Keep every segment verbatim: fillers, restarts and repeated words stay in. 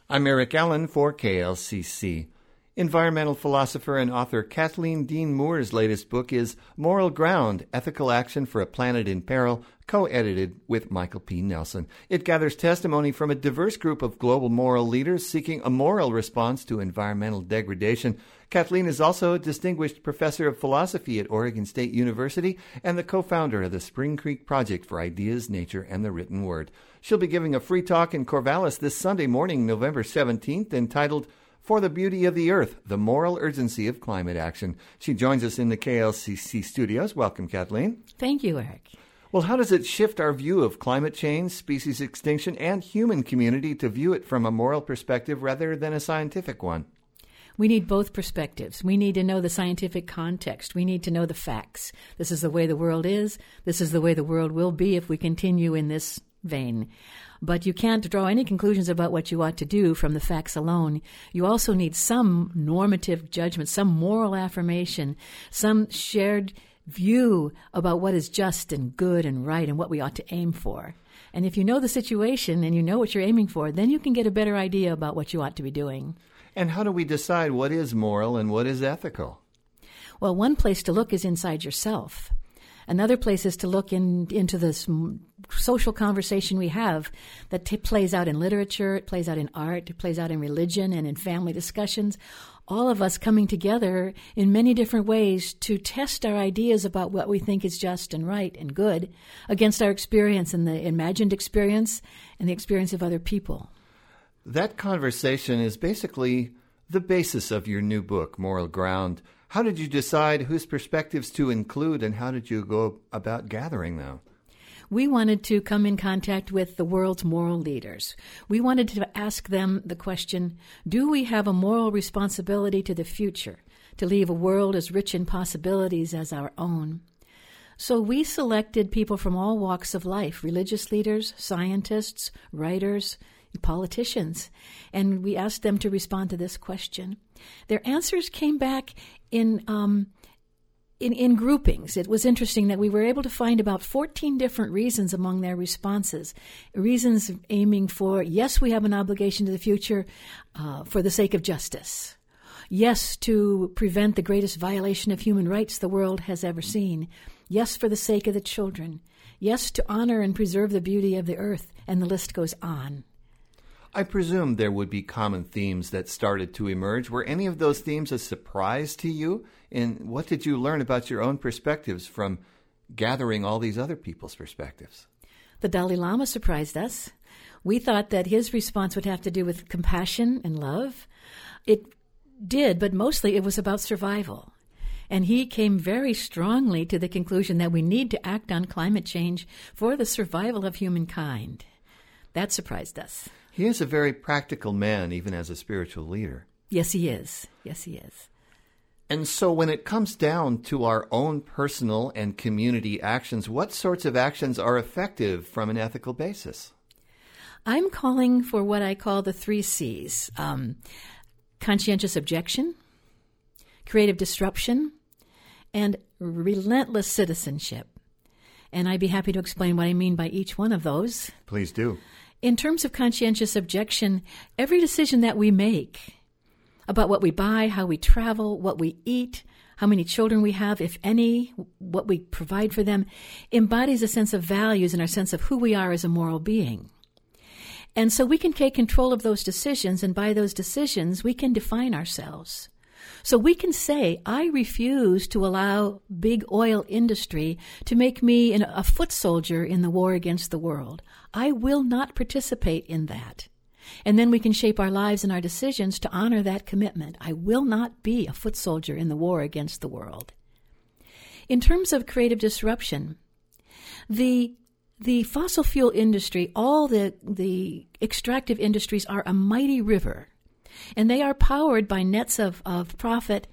I'm Eric Allen for K L C C. Environmental philosopher and author Kathleen Dean Moore's latest book is Moral Ground, Ethical Action for a Planet in Peril, co-edited with Michael P. Nelson. It gathers testimony from a diverse group of global moral leaders seeking a moral response to environmental degradation. Kathleen is also a distinguished professor of philosophy at Oregon State University and the co-founder of the Spring Creek Project for Ideas, Nature, and the Written Word. She'll be giving a free talk in Corvallis this Sunday morning, November seventeenth, entitled For the Beauty of the Earth, the Moral Urgency of Climate Action. She joins us in the K L C C studios. Welcome, Kathleen. Thank you, Eric. Well, how does it shift our view of climate change, species extinction, and human community to view it from a moral perspective rather than a scientific one? We need both perspectives. We need to know the scientific context. We need to know the facts. This is the way the world is. This is the way the world will be if we continue in this vein. But you can't draw any conclusions about what you ought to do from the facts alone. You also need some normative judgment, some moral affirmation, some shared view about what is just and good and right and what we ought to aim for. And if you know the situation and you know what you're aiming for, then you can get a better idea about what you ought to be doing. And how do we decide what is moral and what is ethical? Well, one place to look is inside yourself. Another place is to look in, into this social conversation we have that t- plays out in literature, it plays out in art, it plays out in religion and in family discussions. All of us coming together in many different ways to test our ideas about what we think is just and right and good against our experience and the imagined experience and the experience of other people. That conversation is basically the basis of your new book, Moral Ground. How did you decide whose perspectives to include, and how did you go about gathering them? We wanted to come in contact with the world's moral leaders. We wanted to ask them the question, do we have a moral responsibility to the future, to leave a world as rich in possibilities as our own? So we selected people from all walks of life, religious leaders, scientists, writers, politicians, and we asked them to respond to this question. Their answers came back in um, in, in groupings. It was interesting that we were able to find about fourteen different reasons among their responses. Reasons aiming for, yes, we have an obligation to the future uh, for the sake of justice. Yes, to prevent the greatest violation of human rights the world has ever seen. Yes, for the sake of the children. Yes, to honor and preserve the beauty of the earth, and the list goes on. I presume there would be common themes that started to emerge. Were any of those themes a surprise to you? And what did you learn about your own perspectives from gathering all these other people's perspectives? The Dalai Lama surprised us. We thought that his response would have to do with compassion and love. It did, but mostly it was about survival. And he came very strongly to the conclusion that we need to act on climate change for the survival of humankind. That surprised us. He is a very practical man, even as a spiritual leader. Yes, he is. Yes, he is. And so when it comes down to our own personal and community actions, what sorts of actions are effective from an ethical basis? I'm calling for what I call the three C's. Um, conscientious objection, creative disruption, and relentless citizenship. And I'd be happy to explain what I mean by each one of those. Please do. In terms of conscientious objection, every decision that we make about what we buy, how we travel, what we eat, how many children we have, if any, what we provide for them, embodies a sense of values and our sense of who we are as a moral being. And so we can take control of those decisions, and by those decisions, we can define ourselves. So we can say, I refuse to allow big oil industry to make me an, a foot soldier in the war against the world. I will not participate in that. And then we can shape our lives and our decisions to honor that commitment. I will not be a foot soldier in the war against the world. In terms of creative disruption, the the fossil fuel industry, all the, the extractive industries are a mighty river. And they are powered by nets of, of profit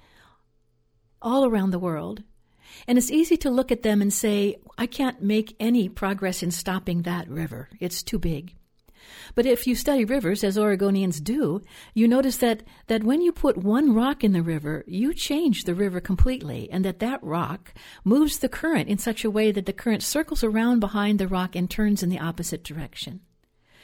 all around the world. And it's easy to look at them and say, I can't make any progress in stopping that river. It's too big. But if you study rivers, as Oregonians do, you notice that, that when you put one rock in the river, you change the river completely, and that that rock moves the current in such a way that the current circles around behind the rock and turns in the opposite direction.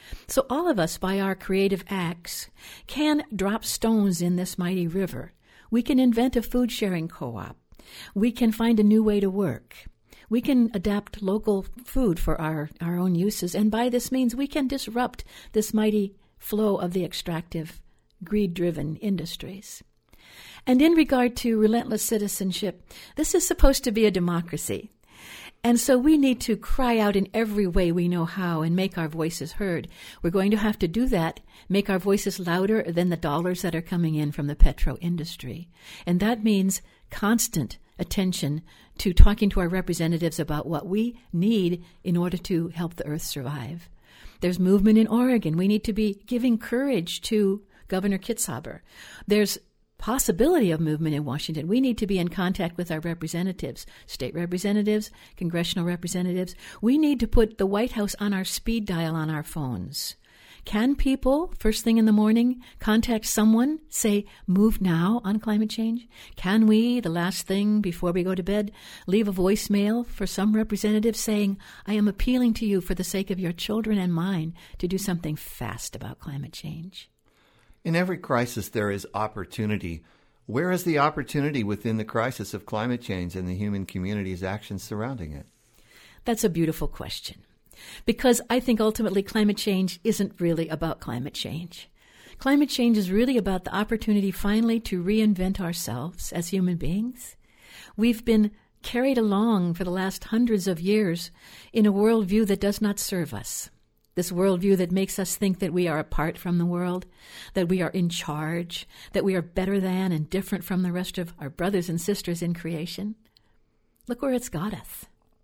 So all of us, by our creative acts, can drop stones in this mighty river. We can invent a food-sharing co-op. We can find a new way to work. We can adapt local food for our, our own uses, and by this means we can disrupt this mighty flow of the extractive, greed-driven industries. And in regard to relentless citizenship, this is supposed to be a democracy. And so we need to cry out in every way we know how and make our voices heard. We're going to have to do that, make our voices louder than the dollars that are coming in from the petro industry. And that means constant attention to talking to our representatives about what we need in order to help the earth survive. There's movement in Oregon. We need to be giving courage to Governor Kitzhaber. There's possibility of movement in Washington. We need to be in contact with our representatives, state representatives, congressional representatives. We need to put the White House on our speed dial on our phones. Can people, first thing in the morning, contact someone, say, move now on climate change? Can we, the last thing before we go to bed, leave a voicemail for some representative saying, I am appealing to you for the sake of your children and mine to do something fast about climate change? In every crisis, there is opportunity. Where is the opportunity within the crisis of climate change and the human community's actions surrounding it? That's a beautiful question, because I think ultimately climate change isn't really about climate change. Climate change is really about the opportunity finally to reinvent ourselves as human beings. We've been carried along for the last hundreds of years in a worldview that does not serve us. This worldview that makes us think that we are apart from the world, that we are in charge, that we are better than and different from the rest of our brothers and sisters in creation. Look where it's got us.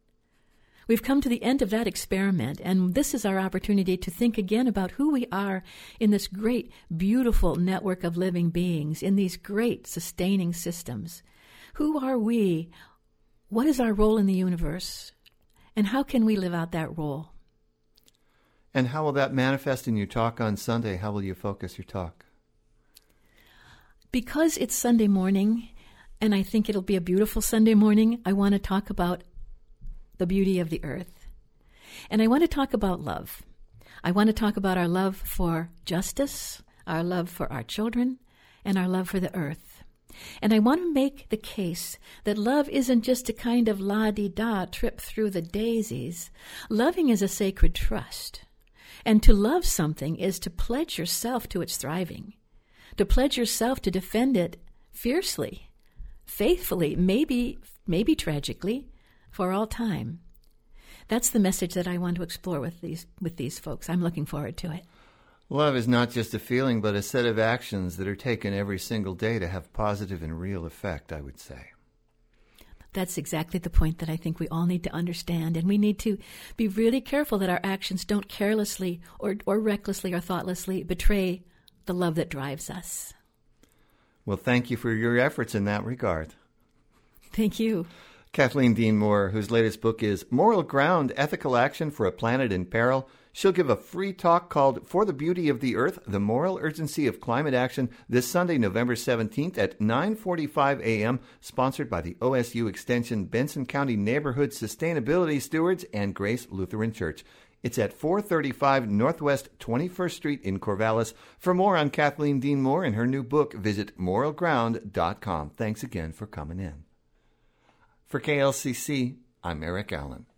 We've come to the end of that experiment, and this is our opportunity to think again about who we are in this great, beautiful network of living beings, in these great sustaining systems. Who are we? What is our role in the universe? And how can we live out that role? And how will that manifest in your talk on Sunday? How will you focus your talk? Because it's Sunday morning, and I think it'll be a beautiful Sunday morning, I want to talk about the beauty of the earth. And I want to talk about love. I want to talk about our love for justice, our love for our children, and our love for the earth. And I want to make the case that love isn't just a kind of la-di-da trip through the daisies. Loving is a sacred trust. And to love something is to pledge yourself to its thriving, to pledge yourself to defend it fiercely, faithfully, maybe, maybe tragically, for all time. That's the message that I want to explore with these with these folks. I'm looking forward to it. Love is not just a feeling, but a set of actions that are taken every single day to have positive and real effect, I would say. That's exactly the point that I think we all need to understand, and we need to be really careful that our actions don't carelessly or, or recklessly or thoughtlessly betray the love that drives us. Well, thank you for your efforts in that regard. Thank you. Kathleen Dean Moore, whose latest book is Moral Ground, Ethical Action for a Planet in Peril. She'll give a free talk called For the Beauty of the Earth, The Moral Urgency of Climate Action this Sunday, November seventeenth at nine forty-five a.m., sponsored by the O S U Extension Benson County Neighborhood Sustainability Stewards and Grace Lutheran Church. It's at four thirty-five Northwest twenty-first Street in Corvallis. For more on Kathleen Dean Moore and her new book, visit moral ground dot com. Thanks again for coming in. For K L C C, I'm Eric Allen.